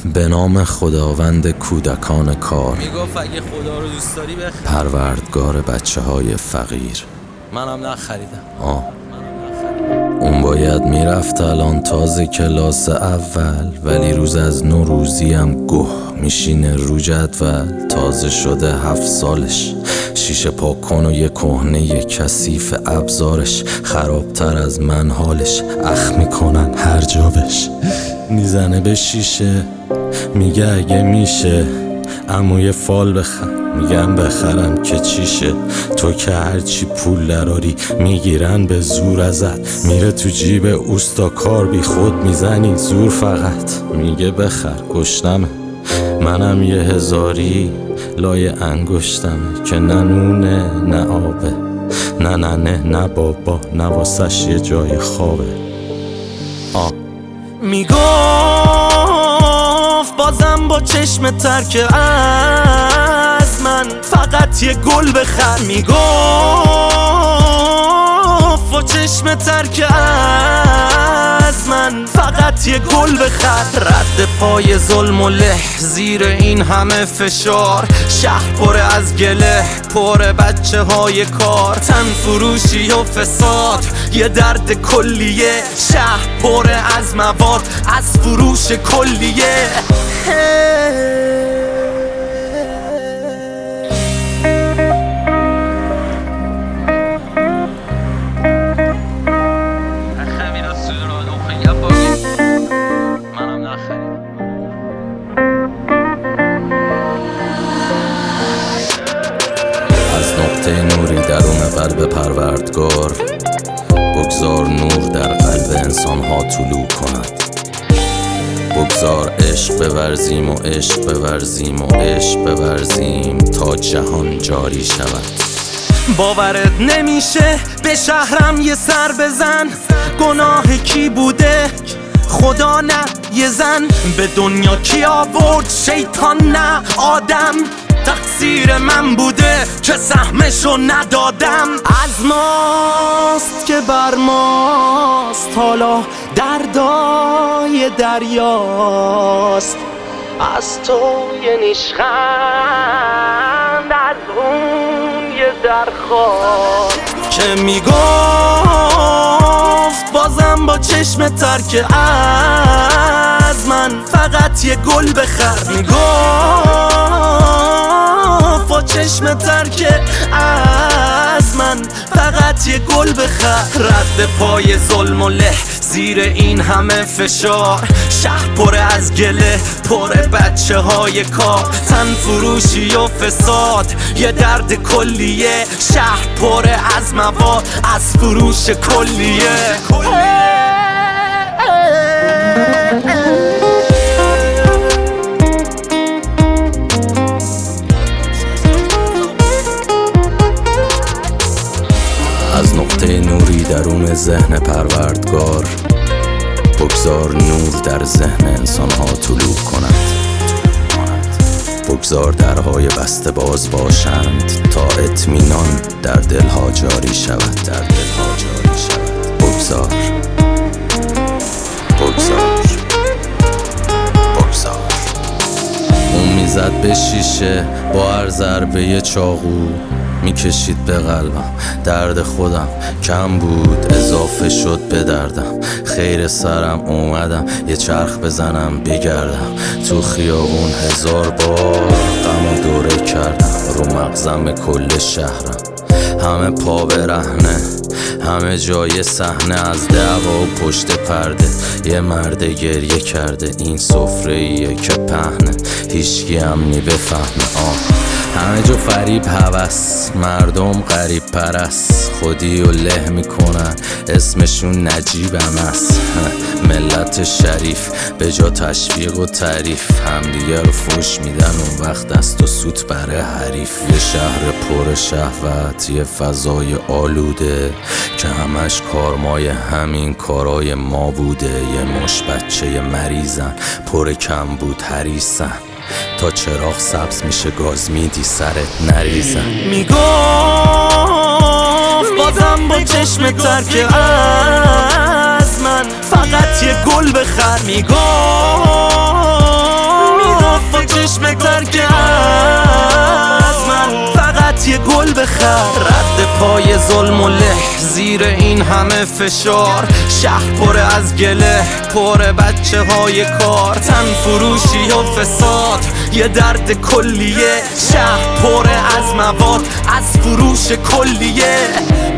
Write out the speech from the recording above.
به نام خداوند کودکان کار، میگفت اگه خدا رو دوست داری بخیر. پروردگار بچه های فقیر. منم نخریدم. اون باید میرفت الان تازه کلاس اول، ولی روز از روزی هم گوه میشینه رو جدول. تازه شده 7 سالش، شیشه پاک کن و یه کهنه کثیف ابزارش. خرابتر از من حالش، اخ میکنن هر جا بش. میزنه به شیشه میگه اگه میشه امو یه فال بخر. میگم بخرم که چیشه؟ تو که هرچی پول دراری میگیرن به زور ازت. میره تو جیب اوستا کار بی خود میزنی زور فقط. میگه بخر گشتمه، منم یه هزاری لای انگشتمه که نه نونه نه آبه، نه بابا، نه واسش یه جای خوابه. میگفت بازم با چشم ترک از من فقط یه گل بخر. میگفت با چشم ترک از من فقط یه گل بخر. رد پای ظلم و له زیر این همه فشار. شهر پر از گله، پر بچه های کار. تن فروشی و فساد یه درد کلیه. شهر پر از مواد، از فروش کلیه. نوری درون قلب پروردگار، بگذار نور در قلب انسان ها طلوع کند. بگذار عشق بورزیم و عشق بورزیم و عشق بورزیم تا جهان جاری شود. باورت نمیشه به شهرم یه سر بزن. گناه کی بوده؟ خدا نه یه زن. به دنیا کی آورد؟ شیطان نه آدم. تقصیر من بوده که سهمشو ندادم. از ماست که بر ماست، حالا دردای دریاست. از تو یه نیشخند، از اون یه درخواست. که میگفت بازم با چشم ترک از من فقط یه گل بخر. میگفت با چشم ترک از من فقط یه گل بخر. رد پای ظلم و له زیر این همه فشار. شهر پر از گله، پر بچه های کار. تن فروشی و فساد یه درد کلیه. شهر پر از مواد، از فروش کلیه. از نقطه نوری درون ذهن پروردگار، بگذار نور در ذهن انسان ها طلوع کند. بگذار درهای بسته باز باشند تا اطمینان در دلها جاری شود. بگذار اون میزد به شیشه با هر ضربه چاقو. میکشید به قلبم، درد خودم کم بود اضافه شد به دردم. خیر سرم اومدم یه چرخ بزنم بگردم. تو خیابون 1000 بار غم و دوره کردم. رو مغزم کل شهرم همه پا برهنه، همه جای صحنه. از دعوا و پشت پرده یه مرد گریه کرده. این سفره‌ایه که پهنه، هیچکی هم نی بفهمه. همه جو فریب هوس، مردم غریب پرست. خودی و له میکنن، اسمشون نجیبم است. ملت شریف به جا تشویق و تعریف همدیگه رو فوش میدن. اون وقت دست و سوت برای حریف. یه شهر پر شهوت، یه فضای آلوده که همش کارمای همین کارای ما بوده. یه مش بچه مریضن، پر کم بود حریصن. تا چراغ سبز میشه گاز میدی سرت نریزن. میگفت بازم با چشم ترک از من فقط یه گل بخر. میگفت با چشم ترک از من فقط یه گل بخر. رد پای ظلم و له زیر این همه فشار، شهر پر از گله، پر بچه های کار، تن فروشی و فساد یه درد کلیه، شهر پر از مواد از فروش کلیه.